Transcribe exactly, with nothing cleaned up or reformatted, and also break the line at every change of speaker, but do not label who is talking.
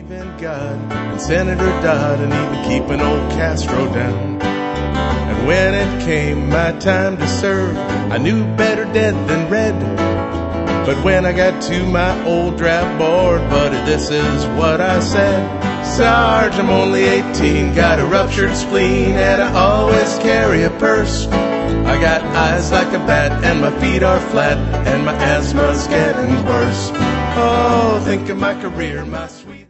believe in God and Senator Dodd and even keeping old Castro down. And when it came my time to serve, I knew better dead than red. But when I got to my old draft board, buddy, this is what I said. Sarge, I'm only eighteen, got a ruptured spleen, and I always carry a purse. I got eyes like a bat, and my feet are flat, and my asthma's getting worse. Oh, think of my career, my sweet...